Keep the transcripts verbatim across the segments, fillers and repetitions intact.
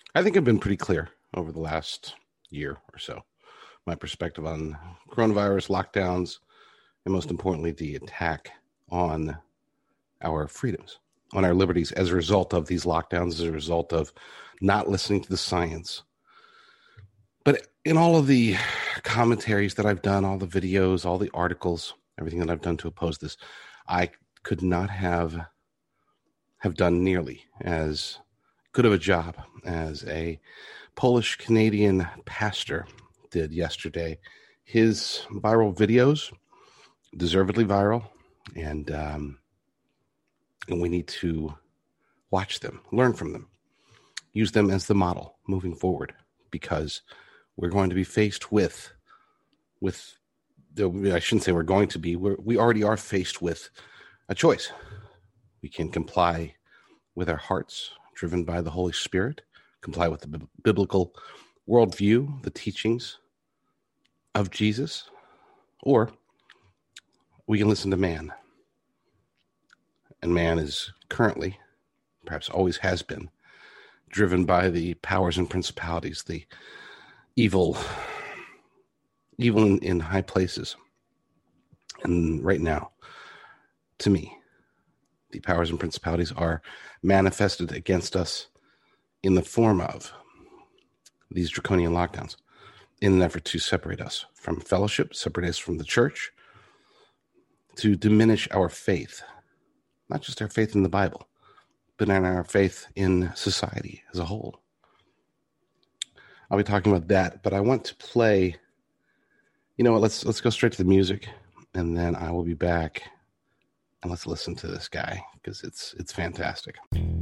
I think I've been pretty clear over the last year or so. My perspective on coronavirus, lockdowns, and most importantly, the attack on our freedoms, on our liberties as a result of these lockdowns, as a result of not listening to the science. But in all of the commentaries that I've done, all the videos, all the articles, everything that I've done to oppose this, I could not have have done nearly as good of a job as a Polish Canadian pastor did yesterday. His viral videos, deservedly viral, and um, and we need to watch them, learn from them, use them as the model moving forward, because we're going to be faced with, with the, I shouldn't say we're going to be, we're, we already are faced with a choice. We can comply with our hearts, driven by the Holy Spirit, comply with the b- biblical worldview, the teachings of Jesus, or we can listen to man. And man is currently, perhaps always has been, driven by the powers and principalities, the evil, evil in, in high places. And right now, to me, the powers and principalities are manifested against us in the form of these draconian lockdowns, in an effort to separate us from fellowship, separate us from the church, to diminish our faith, not just our faith in the Bible, but in our faith in society as a whole. I'll be talking about that, but I want to play, you know what, let's let's go straight to the music, and then I will be back, and let's listen to this guy, because it's it's fantastic.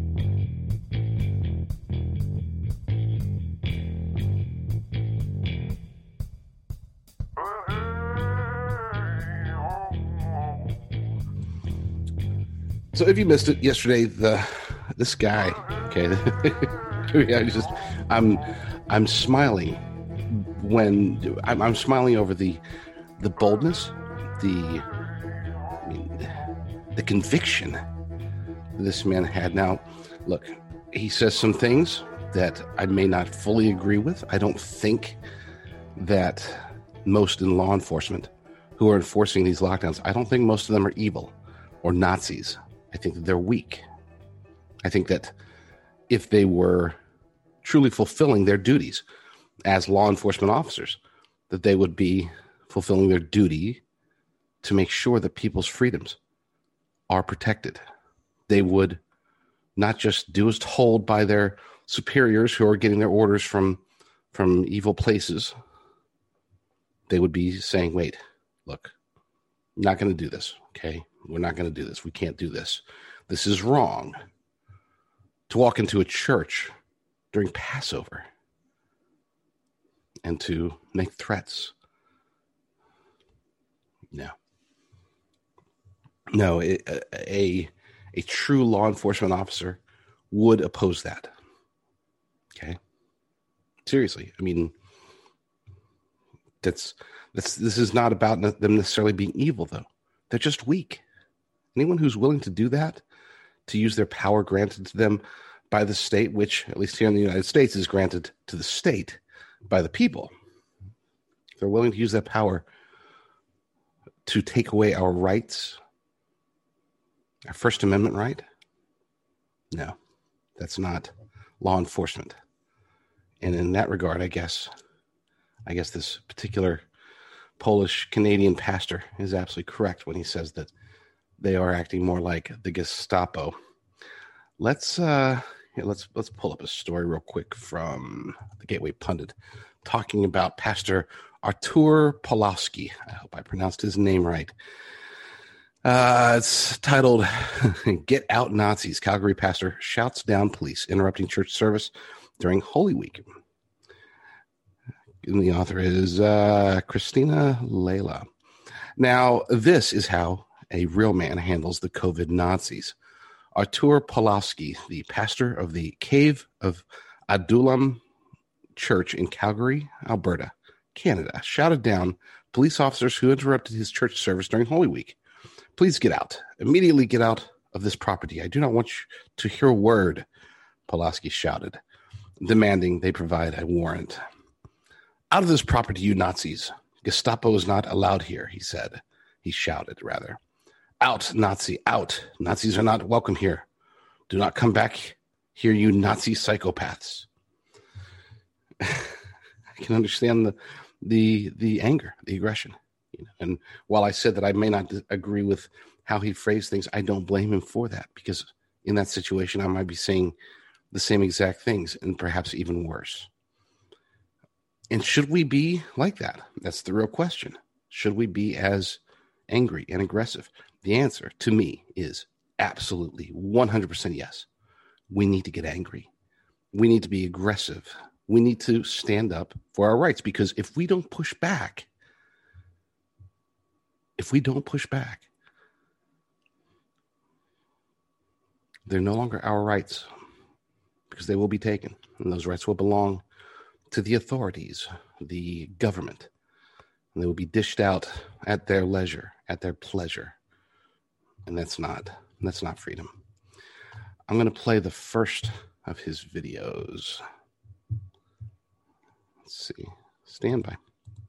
So if you missed it yesterday, the this guy, okay, yeah, just I'm I'm smiling when I'm, I'm smiling over the the boldness, the I mean, the conviction this man had. Now, look, he says some things that I may not fully agree with. I don't think that most in law enforcement who are enforcing these lockdowns, I don't think most of them are evil or Nazis. I think that they're weak. I think that if they were truly fulfilling their duties as law enforcement officers, that they would be fulfilling their duty to make sure that people's freedoms are protected. They would not just do as told by their superiors who are getting their orders from, from evil places. They would be saying, wait, look, I'm not going to do this, okay? We're not going to do this. We can't do this. This is wrong. To walk into a church during Passover and to make threats. No. No, a, a, a true law enforcement officer would oppose that. Okay? Seriously. I mean, that's that's this is not about them necessarily being evil, though. They're just weak. Anyone who's willing to do that, to use their power granted to them by the state, which, at least here in the United States, is granted to the state by the people. If they're willing to use that power to take away our rights, our First Amendment right, no, that's not law enforcement. And in that regard, I guess, I guess this particular Polish Canadian pastor is absolutely correct when he says that they are acting more like the Gestapo. Let's uh, yeah, let's let's pull up a story real quick from the Gateway Pundit, talking about Pastor Artur Pawlowski. I hope I pronounced his name right. Uh, it's titled "Get Out Nazis." Calgary pastor shouts down police interrupting church service during Holy Week. And the author is uh, Christina Layla. Now, this is how a real man handles the COVID Nazis. Artur Pawlowski, the pastor of the Cave of Adullam Church in Calgary, Alberta, Canada, shouted down police officers who interrupted his church service during Holy Week. Please get out. Immediately get out of this property. I do not want you to hear a word, Pawlowski shouted. demanding they provide a warrant. "Out of this property, you Nazis. Gestapo is not allowed here," he said. He shouted, rather. "Out, Nazi, out. Nazis are not welcome here. Do not come back here, you Nazi psychopaths." I can understand the the the anger, the aggression. You know, and while I said that I may not agree with how he phrased things, I don't blame him for that, because in that situation, I might be saying the same exact things and perhaps even worse. And should we be like that? That's the real question. Should we be as angry and aggressive? The answer to me is absolutely one hundred percent yes. We need to get angry. We need to be aggressive. We need to stand up for our rights, because if we don't push back, if we don't push back, they're no longer our rights, because they will be taken, and those rights will belong to the authorities, the government, and they will be dished out at their leisure, at their pleasure. And that's not, that's not freedom. I'm going to play the first of his videos. Let's see. Stand by.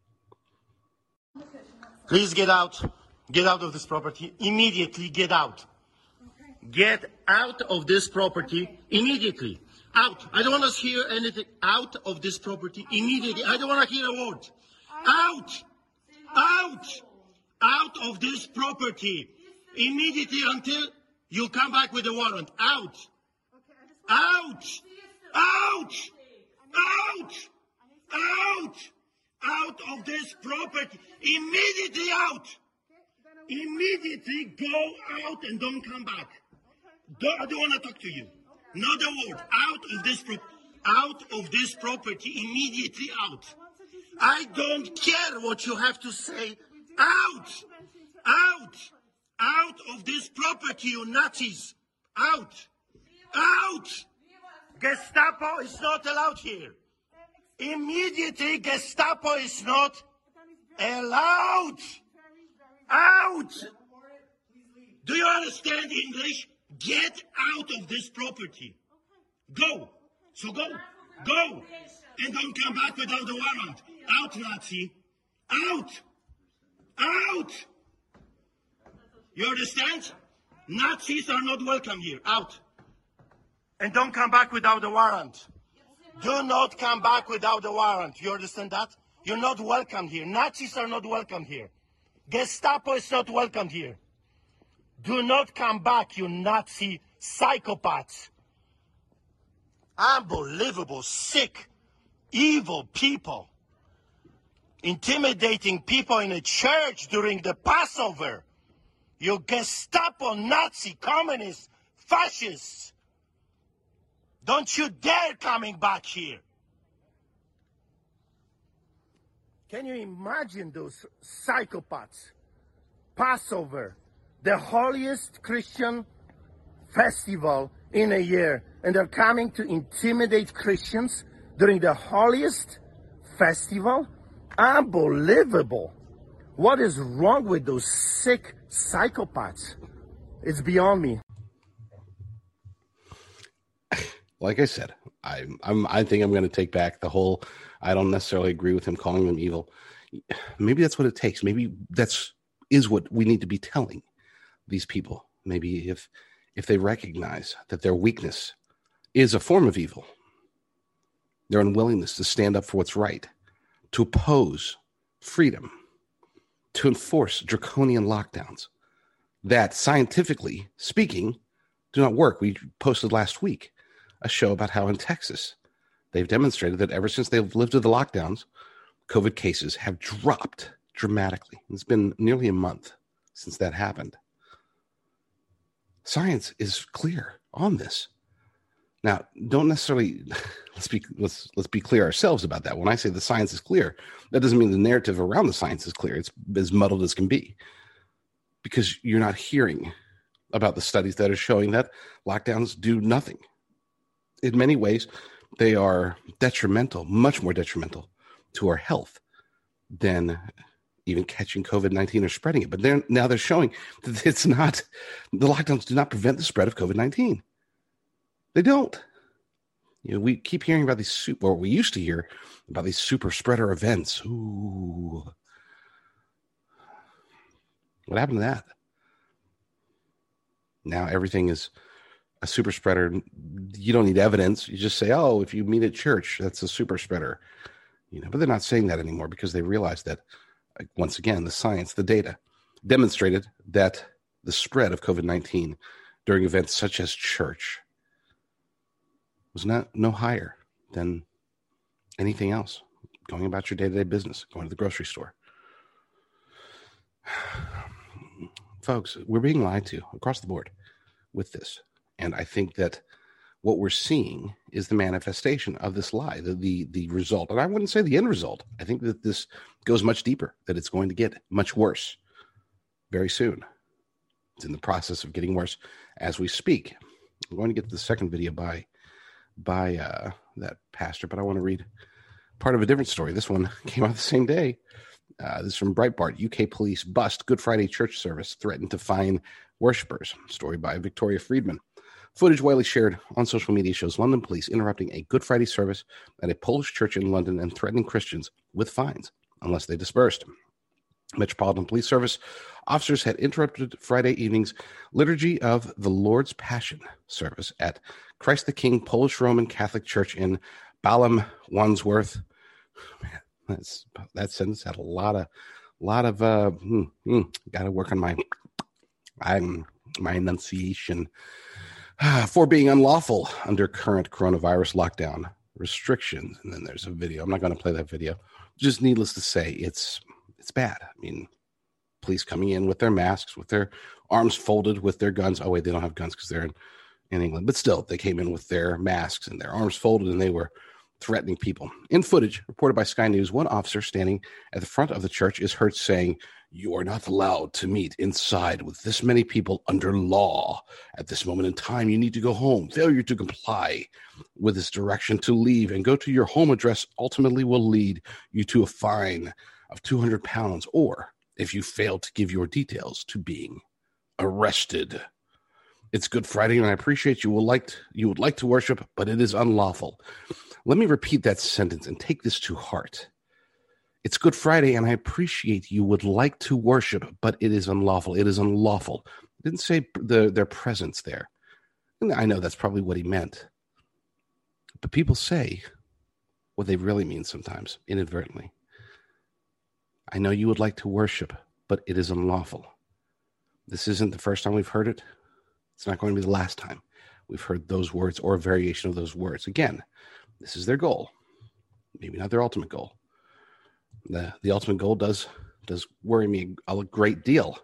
Please get out. Get out of this property. Immediately get out. Get out of this property immediately. Out. I don't want to hear anything. Out of this property immediately. I don't want to hear a word. Out. Out. Out of this property immediately until you come back with a warrant. Out. Out. Out. Out. Out. Out of this property. Immediately out. Immediately go out and don't come back. Don't, I don't want to talk to you. Not a word. Out of this pro- out of this property. Immediately out. I don't care what you have to say. Out. Out. Out of this property, you Nazis. Out. Out. Gestapo is not allowed here. Immediately, Gestapo is not allowed. Out. Do you understand English? Get out of this property. Go. So go. Go. And don't come back without the warrant. Out, Nazi. Out. Out. You understand? Nazis are not welcome here. Out. And don't come back without the warrant. Do not come back without the warrant. You understand that? You're not welcome here. Nazis are not welcome here. Gestapo is not welcome here. Do not come back, you Nazi psychopaths. Unbelievable, sick, evil people. Intimidating people in a church during the Passover. You Gestapo, Nazi, communists, fascists. Don't you dare coming back here. Can you imagine those psychopaths? Passover, the holiest Christian festival in a year, and they're coming to intimidate Christians during the holiest festival? Unbelievable. What is wrong with those sick psychopaths? It's beyond me. Like I said, I, I'm, I think I'm going to take back the whole, I don't necessarily agree with him calling them evil. Maybe that's what it takes. Maybe that's is what we need to be telling these people. Maybe if if they recognize that their weakness is a form of evil, their unwillingness to stand up for what's right, to oppose freedom, to enforce draconian lockdowns that, scientifically speaking, do not work. We posted last week a show about how in Texas, they've demonstrated that ever since they've lifted the lockdowns, COVID cases have dropped dramatically. It's been nearly a month since that happened. Science is clear on this. Now, don't necessarily let's be let's let's be clear ourselves about that. When I say the science is clear, that doesn't mean the narrative around the science is clear. It's as muddled as can be, because you're not hearing about the studies that are showing that lockdowns do nothing. In many ways, they are detrimental, much more detrimental to our health than even catching COVID nineteen or spreading it. But they're, now they're showing that it's not, the lockdowns do not prevent the spread of COVID nineteen. They don't. You know, we keep hearing about these super, or we used to hear about these super spreader events. Ooh. What happened to that? Now everything is a super spreader. You don't need evidence. You just say, oh, if you meet at church, that's a super spreader. You know, but they're not saying that anymore because they realize that, once again, the science, the data demonstrated that the spread of COVID nineteen during events such as church was not no higher than anything else. Going about your day-to-day business, going to the grocery store. Folks, we're being lied to across the board with this. And I think that what we're seeing is the manifestation of this lie, the, the, the result. And I wouldn't say the end result. I think that this goes much deeper, that it's going to get much worse very soon. It's in the process of getting worse as we speak. I'm going to get to the second video by, by uh, that pastor, but I want to read part of a different story. This one came out the same day. Uh, this is from Breitbart. U K police bust Good Friday church service, threatened to fine worshippers. Story by Victoria Friedman. Footage widely shared on social media shows London police interrupting a Good Friday service at a Polish church in London and threatening Christians with fines unless they dispersed. Metropolitan Police Service officers had interrupted Friday evening's Liturgy of the Lord's Passion service at Christ the King Polish Roman Catholic Church in Balham, Wandsworth. Man, that's, that sentence had a lot of, lot of, uh, mm, mm, got to work on my, I'm, my enunciation. For being unlawful under current coronavirus lockdown restrictions. And then there's a video. I'm not going to play that video. Just needless to say, it's it's bad. I mean, police coming in with their masks, with their arms folded, with their guns. Oh, wait, they don't have guns because they're in, in England. But still, they came in with their masks and their arms folded, and they were threatening people. In footage reported by Sky News, one officer standing at the front of the church is heard saying, "You are not allowed to meet inside with this many people under law. At this moment in time, you need to go home. Failure to comply with this direction to leave and go to your home address ultimately will lead you to a fine of two hundred pounds, or if you fail to give your details, to being arrested. It's Good Friday, and I appreciate you will like to, you would like to worship, but it is unlawful." Let me repeat that sentence and take this to heart. It's Good Friday, and I appreciate you would like to worship, but it is unlawful. It is unlawful. It didn't say the, their presence there. And I know that's probably what he meant. But people say what they really mean sometimes, inadvertently. I know you would like to worship, but it is unlawful. This isn't the first time we've heard it. It's not going to be the last time we've heard those words or a variation of those words. Again, this is their goal. Maybe not their ultimate goal. The the ultimate goal does does worry me a great deal.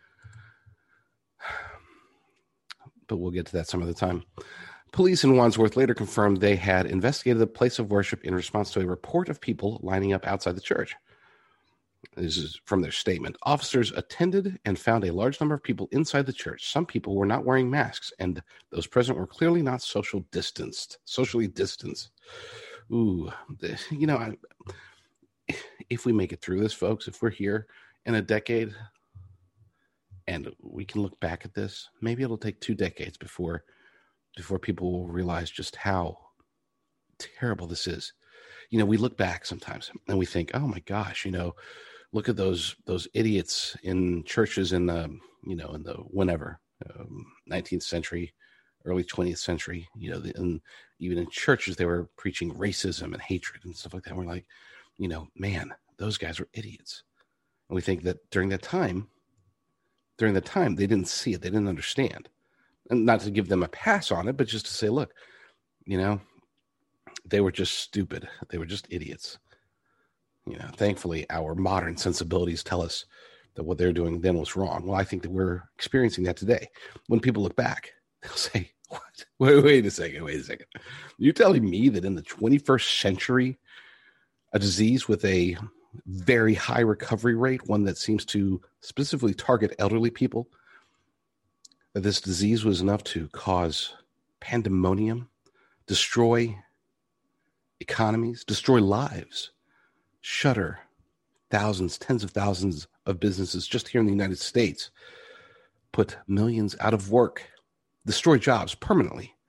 But we'll get to that some other time. Police in Wandsworth later confirmed they had investigated the place of worship in response to a report of people lining up outside the church. This is from their statement. Officers attended and found a large number of people inside the church. Some people were not wearing masks, and those present were clearly not social distanced, socially distanced. Ooh, the, you know, I, if we make it through this, folks, if we're here in a decade and we can look back at this, maybe it'll take two decades before before people will realize just how terrible this is. You know, we look back sometimes and we think, oh my gosh, you know, look at those those idiots in churches in the, you know, in the whenever, um, nineteenth century, early twentieth century, you know, the, and even in churches, they were preaching racism and hatred and stuff like that. And we're like, you know, man, those guys were idiots. And we think that during that time, during that time, they didn't see it. They didn't understand. And not to give them a pass on it, but just to say, look, you know, they were just stupid. They were just idiots. You know, thankfully, our modern sensibilities tell us that what they're doing then was wrong. Well, I think that we're experiencing that today. When people look back, they'll say, what? Wait, wait a second, wait a second. You're telling me that in the twenty-first century, a disease with a very high recovery rate, one that seems to specifically target elderly people, that this disease was enough to cause pandemonium, destroy economies, destroy lives, shutter thousands, tens of thousands of businesses just here in the United States, put millions out of work, destroy jobs permanently,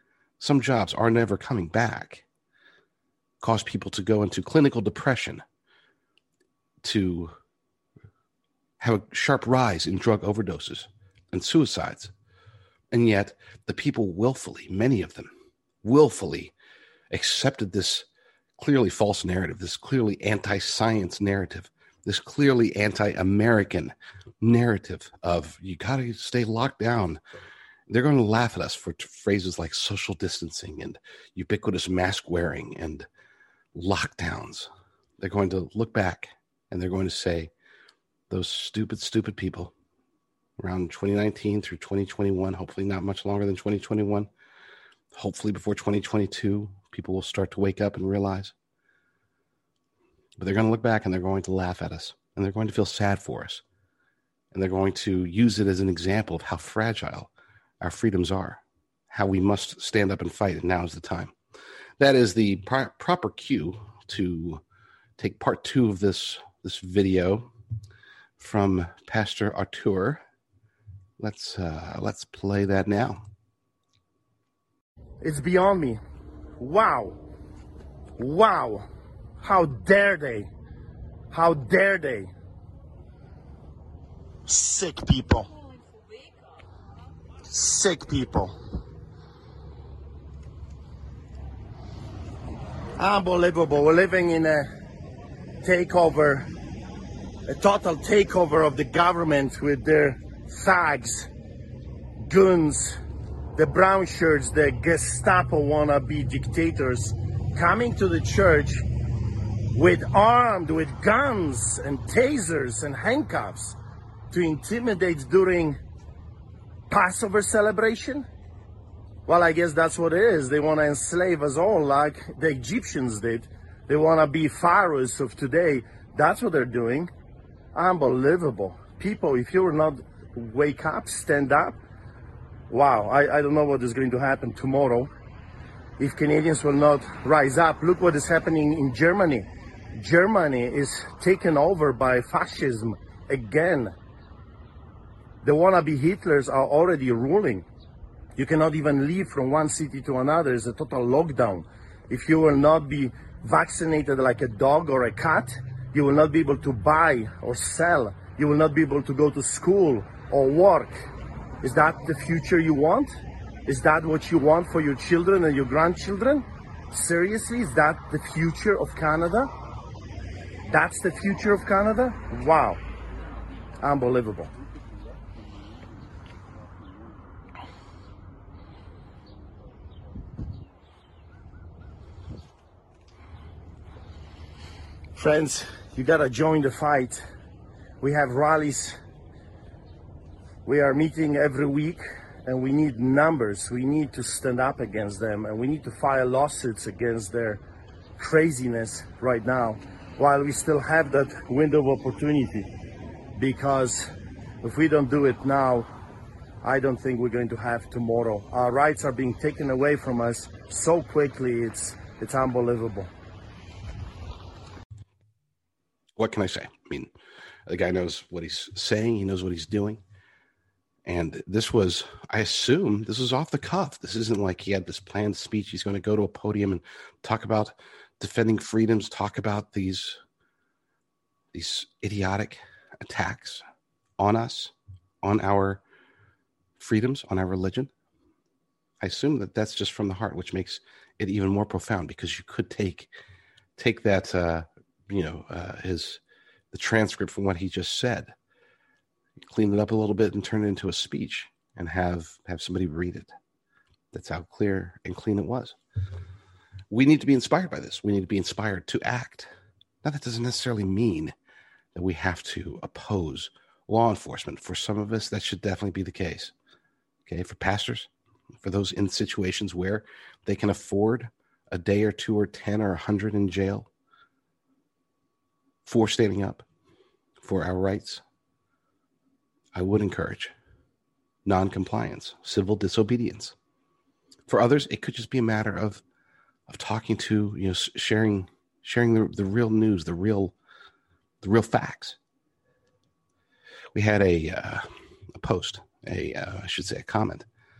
some jobs are never coming back, cause people to go into clinical depression, to have a sharp rise in drug overdoses and suicides. And yet the people willfully, many of them, willfully accepted this clearly false narrative, this clearly anti-science narrative, this clearly anti-American narrative of you got to stay locked down. They're going to laugh at us for t- phrases like social distancing and ubiquitous mask wearing and lockdowns. They're going to look back and they're going to say, those stupid, stupid people around twenty nineteen through twenty twenty-one, hopefully not much longer than twenty twenty-one, hopefully before twenty twenty-two, people will start to wake up and realize. But they're going to look back and they're going to laugh at us and they're going to feel sad for us. And they're going to use it as an example of how fragile our freedoms are, how we must stand up and fight, and now is the time. That is the pro- proper cue to take part two of this, this video from Pastor Artur. Let's uh, let's play that now. It's beyond me. Wow. Wow. How dare they? How dare they? Sick people. Sick people. Unbelievable. We're living in a takeover, a total takeover of the government with their thugs, goons, the brown shirts, the Gestapo wannabe dictators coming to the church with armed with guns and tasers and handcuffs to intimidate during Passover celebration. Well, I guess that's what it is. They want to enslave us all like the Egyptians did. They want to be pharaohs of today. That's what they're doing. Unbelievable. People, if you will not wake up, stand up, wow, I, I don't know what is going to happen tomorrow. If Canadians will not rise up, look what is happening in Germany. Germany is taken over by fascism again. The wannabe Hitlers are already ruling. You cannot even leave from one city to another. It's a total lockdown. If you will not be vaccinated like a dog or a cat, you will not be able to buy or sell. You will not be able to go to school or work. Is that the future you want? Is that what you want for your children and your grandchildren? Seriously, is that the future of Canada? That's the future of Canada? Wow. Unbelievable. Friends, you gotta join the fight. We have rallies. We are meeting every week and we need numbers. We need to stand up against them and we need to file lawsuits against their craziness right now while we still have that window of opportunity. Because if we don't do it now, I don't think we're going to have tomorrow. Our rights are being taken away from us so quickly, it's it's unbelievable. What can I say? I mean, the guy knows what he's saying. He knows what he's doing. And this was, I assume, this was off the cuff. This isn't like he had this planned speech. He's going to go to a podium and talk about defending freedoms, talk about these, these idiotic attacks on us, on our freedoms, on our religion. I assume that that's just from the heart, which makes it even more profound, because you could take take that, uh, you know, uh, his the transcript from what he just said, clean it up a little bit, and turn it into a speech, and have have somebody read it. That's how clear and clean it was. We need to be inspired by this. We need to be inspired to act. Now, that doesn't necessarily mean that we have to oppose law enforcement. For some of us, that should definitely be the case. Okay, for pastors, for those in situations where they can afford a day or two or ten or a hundred in jail for standing up for our rights, I would encourage non-compliance, civil disobedience. For others, it could just be a matter of of talking to, you know, sharing sharing the, the real news, the real the real facts. We had a uh, a post, a uh, I should say a comment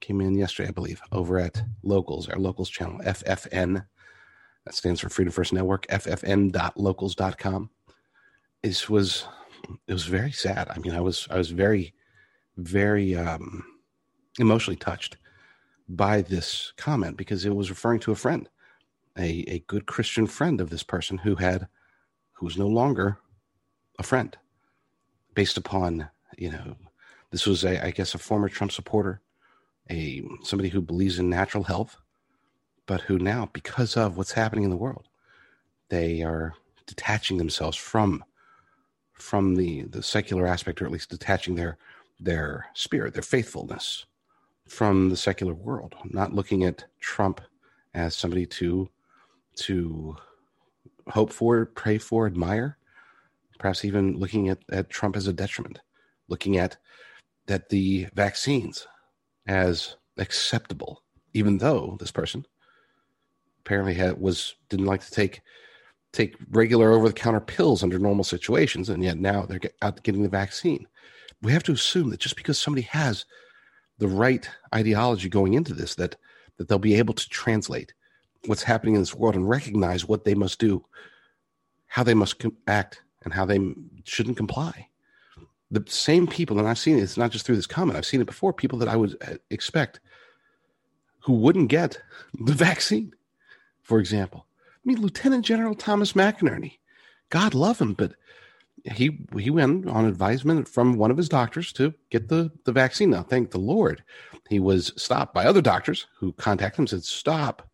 came in yesterday, I believe, over at Locals, our Locals channel, F F N. That stands for Freedom First Network, F F N dot locals dot com. It was, it was very sad. I mean, I was, I was very, very um, emotionally touched by this comment because it was referring to a friend, a, a good Christian friend of this person who had, who was no longer a friend based upon, you know, this was a, I guess, a former Trump supporter, a, somebody who believes in natural health, but who now, because of what's happening in the world, they are detaching themselves from, from the, the secular aspect, or at least detaching their, their spirit, their faithfulness from the secular world, not looking at Trump as somebody to, to hope for, pray for, admire, perhaps even looking at, at Trump as a detriment, looking at that the vaccines as acceptable, even though this person apparently had, was, didn't like to take, take regular over-the-counter pills under normal situations, and yet now they're get, out getting the vaccine. We have to assume that just because somebody has the right ideology going into this, that, that they'll be able to translate what's happening in this world and recognize what they must do, how they must com- act, and how they shouldn't comply. The same people, and I've seen it, it's not just through this comment, I've seen it before, people that I would expect who wouldn't get the vaccine, for example. I mean, Lieutenant General Thomas McInerney, God love him, but he he went on advisement from one of his doctors to get the, the vaccine. Now, thank the Lord, he was stopped by other doctors who contacted him and said, stop.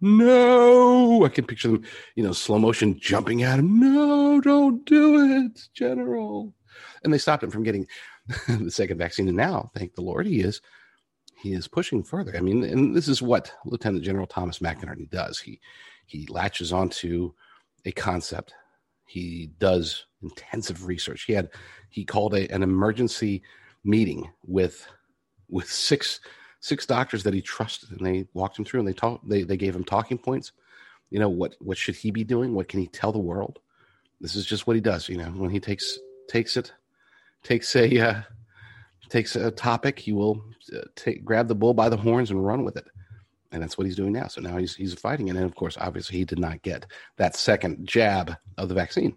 No, I can picture them, you know, slow motion jumping at him. No, don't do it, General. And they stopped him from getting the second vaccine. And now, thank the Lord, he is he is pushing further. I mean, and this is what Lieutenant General Thomas McInerney does. He he latches onto a concept. He does intensive research. He had he called a, an emergency meeting with with six six doctors that he trusted, and they walked him through and they talked. They they gave him talking points. You know, what what should he be doing? What can he tell the world? This is just what he does. You know, when he takes takes it, takes a uh, takes a topic, he will uh, take grab the bull by the horns and run with it. And that's what he's doing now. So now he's he's fighting. And then, of course, obviously, he did not get that second jab of the vaccine.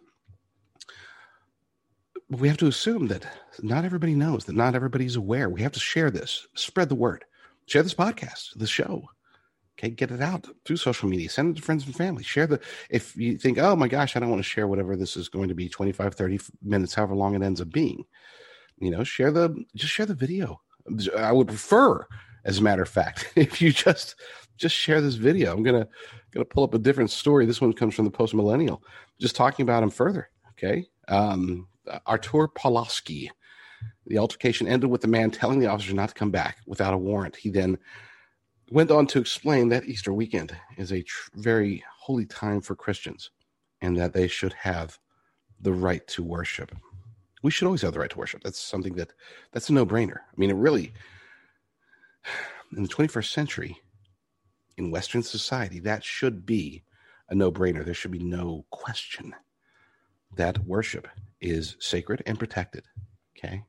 But we have to assume that not everybody knows, that not everybody's aware. We have to share this, spread the word, share this podcast, this show. Okay, get it out through social media, send it to friends and family. Share the, if you think, oh my gosh, I don't want to share whatever this is going to be, twenty-five, thirty minutes, however long it ends up being. You know, share the, just share the video. I would prefer, as a matter of fact, if you just just share this video. I'm gonna gonna pull up a different story. This one comes from the Post Millennial, just talking about him further. Okay, um, Artur Pawlowski. The altercation ended with the man telling the officer not to come back without a warrant. He then went on to explain that Easter weekend is a tr- very holy time for Christians, and that they should have the right to worship. We should always have the right to worship. That's something that that's a no-brainer. I mean, it really. In the twenty-first century, in Western society, that should be a no-brainer. There should be no question that worship is sacred and protected, okay?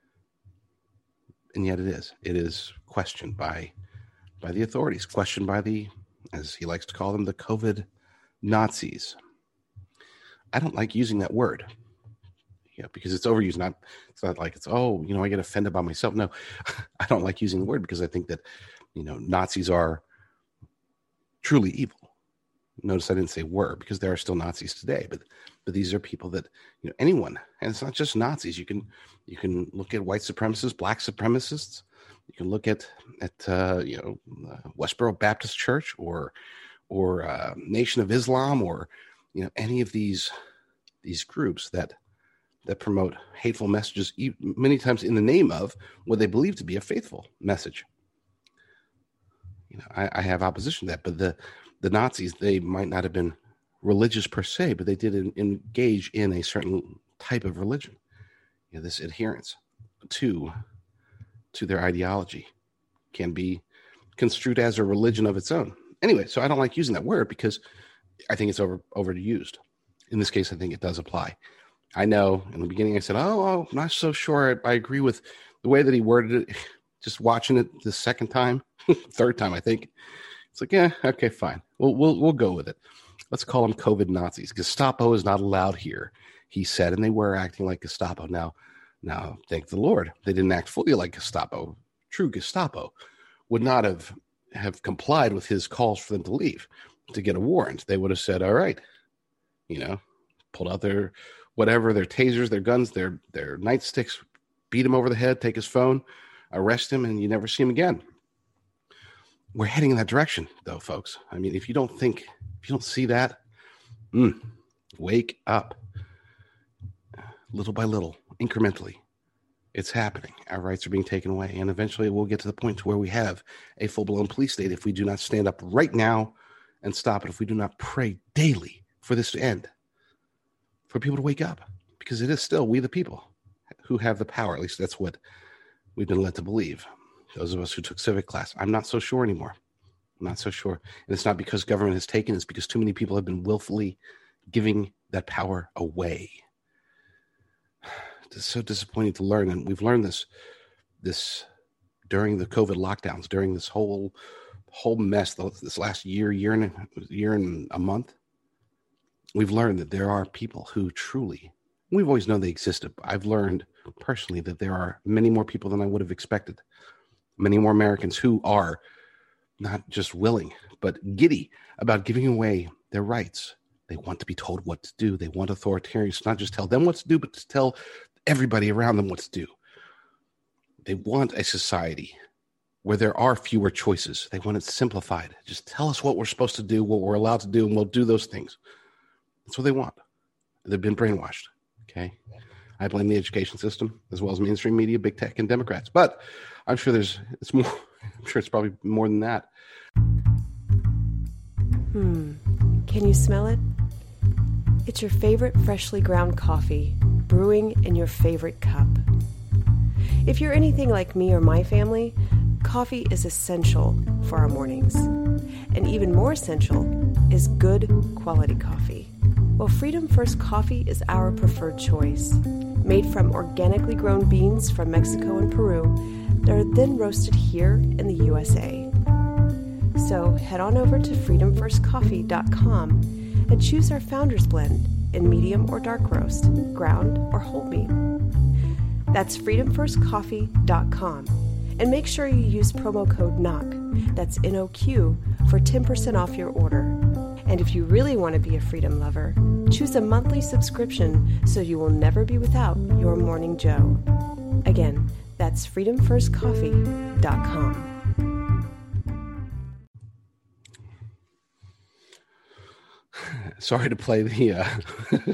And yet it is. It is questioned by, by the authorities, questioned by the, as he likes to call them, the COVID Nazis. I don't like using that word. Yeah, because it's overused. Not, it's not like it's, oh, you know, I get offended by myself. No, I don't like using the word because I think that, you know, Nazis are truly evil. Notice I didn't say were, because there are still Nazis today, but but these are people that, you know, anyone, and it's not just Nazis. You can you can look at white supremacists, black supremacists. You can look at at uh, you know uh, Westboro Baptist Church or or uh, Nation of Islam, or you know any of these these groups that. that promote hateful messages, many times in the name of what they believe to be a faithful message. You know, I, I have opposition to that, but the, the Nazis, they might not have been religious per se, but they did in, engage in a certain type of religion. You know, this adherence to, to their ideology can be construed as a religion of its own. Anyway, so I don't like using that word because I think it's over overused. In this case, I think it does apply. I know in the beginning I said, oh, oh I'm not so sure I, I agree with the way that he worded it. just watching it the second time, third time, I think. It's like, yeah, okay, fine. We'll, we'll, we'll go with it. Let's call them COVID Nazis. Gestapo is not allowed here, he said, and they were acting like Gestapo. Now, now, thank the Lord, they didn't act fully like Gestapo. True Gestapo would not have, have complied with his calls for them to leave, to get a warrant. They would have said, all right, you know, pulled out their whatever, their tasers, their guns, their their nightsticks, beat him over the head, take his phone, arrest him, and you never see him again. We're heading in that direction, though, folks. I mean, if you don't think, if you don't see that, mm, wake up. Little by little, incrementally, it's happening. Our rights are being taken away, and eventually we'll get to the point where we have a full-blown police state if we do not stand up right now and stop it, if we do not pray daily for this to end, for people to wake up, because it is still we the people who have the power. At least that's what we've been led to believe. Those of us who took civic class. I'm not so sure anymore. I'm not so sure. And it's not because government has taken, it's because too many people have been willfully giving that power away. It's so disappointing to learn. And we've learned this, this during the COVID lockdowns, during this whole, whole mess, this last year, year and a, year and a month. We've learned that there are people who truly, we've always known they existed. I've learned personally that there are many more people than I would have expected. Many more Americans who are not just willing, but giddy about giving away their rights. They want to be told what to do. They want authoritarians to not just tell them what to do, but to tell everybody around them what to do. They want a society where there are fewer choices. They want it simplified. Just tell us what we're supposed to do, what we're allowed to do, and we'll do those things. That's what they want. They've been brainwashed. Okay. I blame the education system as well as mainstream media, big tech, and Democrats. But I'm sure there's it's more. I'm sure it's probably more than that. Hmm. Can you smell it? It's your favorite freshly ground coffee, brewing in your favorite cup. If you're anything like me or my family, coffee is essential for our mornings. And even more essential is good quality coffee. Well, Freedom First Coffee is our preferred choice. Made from organically grown beans from Mexico and Peru, they're then roasted here in the U S A. So head on over to freedom first coffee dot com and choose our Founders Blend in medium or dark roast, ground or whole bean. That's freedom first coffee dot com. And make sure you use promo code N O Q, that's N O Q, for ten percent off your order. And if you really want to be a freedom lover, choose a monthly subscription so you will never be without your Morning Joe. Again, that's freedom first coffee dot com. Sorry to play the... Uh...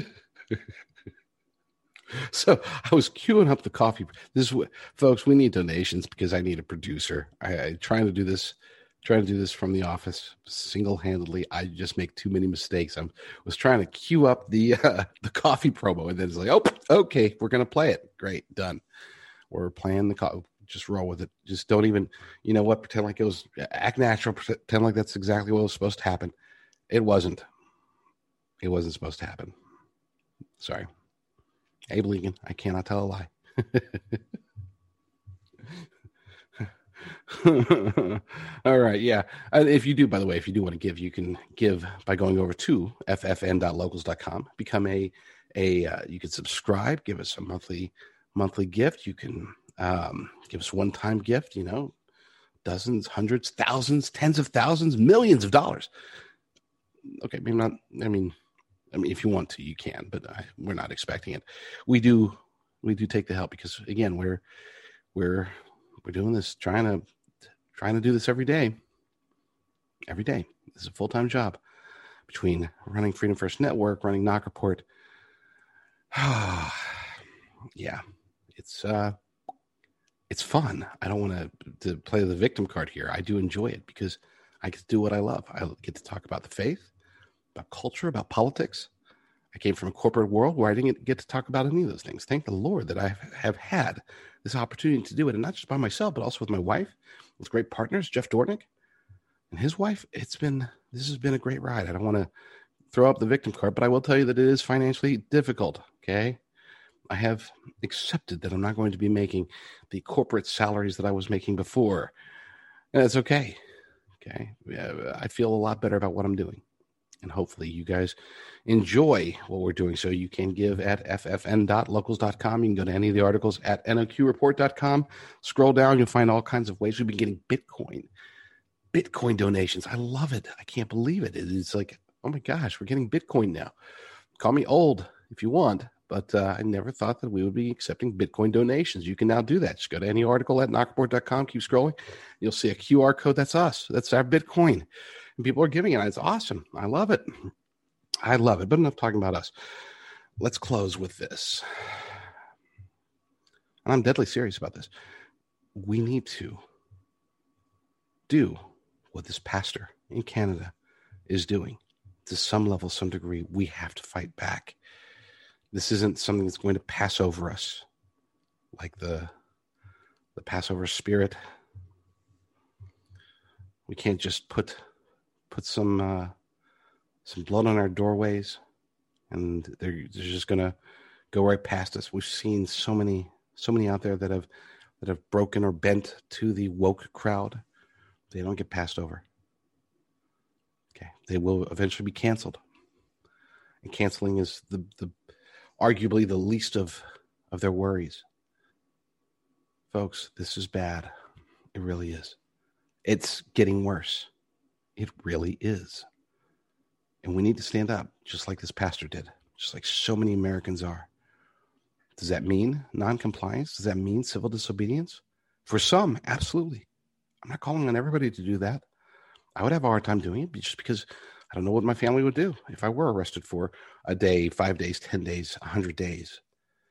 So I was queuing up the coffee. This, folks, we need donations because I need a producer. I, I trying to do this, trying to do this from the office single-handedly. I just make too many mistakes. I was trying to queue up the uh, the coffee promo, and then it's like, oh, okay, we're gonna play it. Great, done. We're playing the coffee. Just roll with it. Just don't even, you know what? Pretend like it was act natural. Pretend like that's exactly what was supposed to happen. It wasn't. It wasn't supposed to happen. Sorry. Abe Lincoln, I cannot tell a lie. All right, yeah. Uh, if you do, by the way, if you do want to give, you can give by going over to f f n dot locals dot com. Become a a. Uh, you can subscribe. Give us a monthly monthly gift. You can um, give us one time gift. You know, dozens, hundreds, thousands, tens of thousands, millions of dollars. Okay, maybe not. I mean. I mean, if you want to, you can, but I, we're not expecting it. We do, we do take the help because, again, we're we're we're doing this, trying to trying to do this every day. Every day, this is a full time job. Between running Freedom First Network, running Knock Report, yeah, it's uh, it's fun. I don't want to to play the victim card here. I do enjoy it because I get to do what I love. I get to talk about the faith, about culture, about politics. I came from a corporate world where I didn't get to talk about any of those things. Thank the Lord that I have had this opportunity to do it, and not just by myself, but also with my wife, with great partners, Jeff Dornick and his wife. It's been, this has been a great ride. I don't want to throw up the victim card, but I will tell you that it is financially difficult. Okay. I have accepted that I'm not going to be making the corporate salaries that I was making before. And that's okay. Okay. Yeah, I feel a lot better about what I'm doing. And hopefully you guys enjoy what we're doing. So you can give at f f n dot locals dot com. You can go to any of the articles at n o q report dot com. Scroll down. You'll find all kinds of ways. We've been getting Bitcoin. Bitcoin donations. I love it. I can't believe it. It's like, oh my gosh, we're getting Bitcoin now. Call me old if you want, but uh, I never thought that we would be accepting Bitcoin donations. You can now do that. Just go to any article at knock report dot com. Keep scrolling. You'll see a Q R code. That's us. That's our Bitcoin. And people are giving it. It's awesome. I love it. I love it. But enough talking about us. Let's close with this. And I'm deadly serious about this. We need to do what this pastor in Canada is doing. To some level, some degree, we have to fight back. This isn't something that's going to pass over us like the, the Passover spirit. We can't just put put some uh, some blood on our doorways and they're, they're just going to go right past us. We've seen so many so many out there that have that have broken or bent to the woke crowd. They don't get passed over. Okay, they will eventually be canceled. And canceling is the, the arguably the least of, of their worries. Folks, this is bad. It really is. It's getting worse. It really is. And we need to stand up, just like this pastor did, just like so many Americans are. Does that mean non-compliance? Does that mean civil disobedience? For some, absolutely. I'm not calling on everybody to do that. I would have a hard time doing it just because I don't know what my family would do if I were arrested for a day, five days, ten days, one hundred days.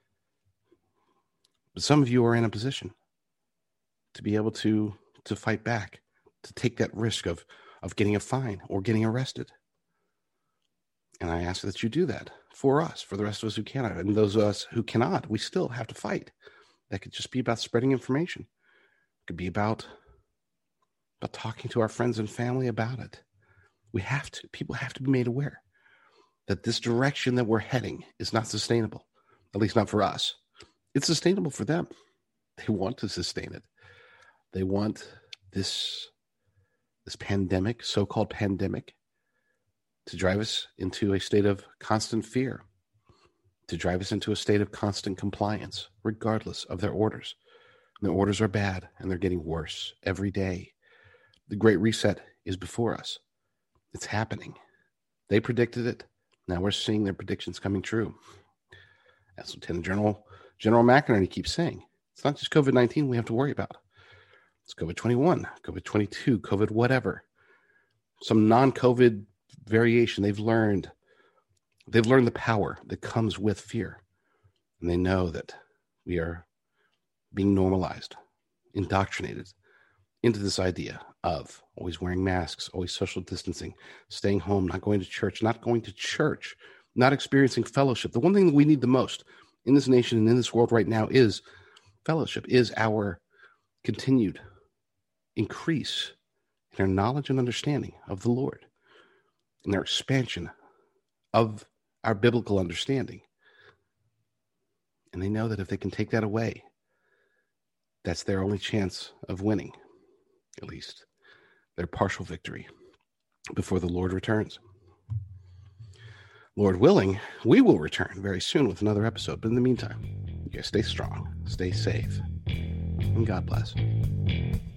But some of you are in a position to be able to, to fight back, to take that risk of, of getting a fine or getting arrested. And I ask that you do that for us, for the rest of us who cannot. And those of us who cannot, we still have to fight. That could just be about spreading information. It could be about But talking to our friends and family about it. We have to. People have to be made aware that this direction that we're heading is not sustainable, at least not for us. It's sustainable for them. They want to sustain it. They want this, this pandemic, so-called pandemic, to drive us into a state of constant fear, to drive us into a state of constant compliance, regardless of their orders. And their orders are bad, and they're getting worse every day. The Great Reset is before us. It's happening. They predicted it. Now we're seeing their predictions coming true. As Lieutenant General General McInerney keeps saying, it's not just COVID nineteen we have to worry about. It's COVID twenty-one, COVID twenty-two, COVID whatever. Some non-COVID variation. They've learned. They've learned the power that comes with fear. And they know that we are being normalized, indoctrinated into this idea of always wearing masks, always social distancing, staying home, not going to church, not going to church, not experiencing fellowship. The one thing that we need the most in this nation and in this world right now is fellowship, is our continued increase in our knowledge and understanding of the Lord, and our expansion of our biblical understanding. And they know that if they can take that away, that's their only chance of winning. At least their partial victory before the Lord returns. Lord willing, we will return very soon with another episode. But in the meantime, you guys stay strong, stay safe, and God bless.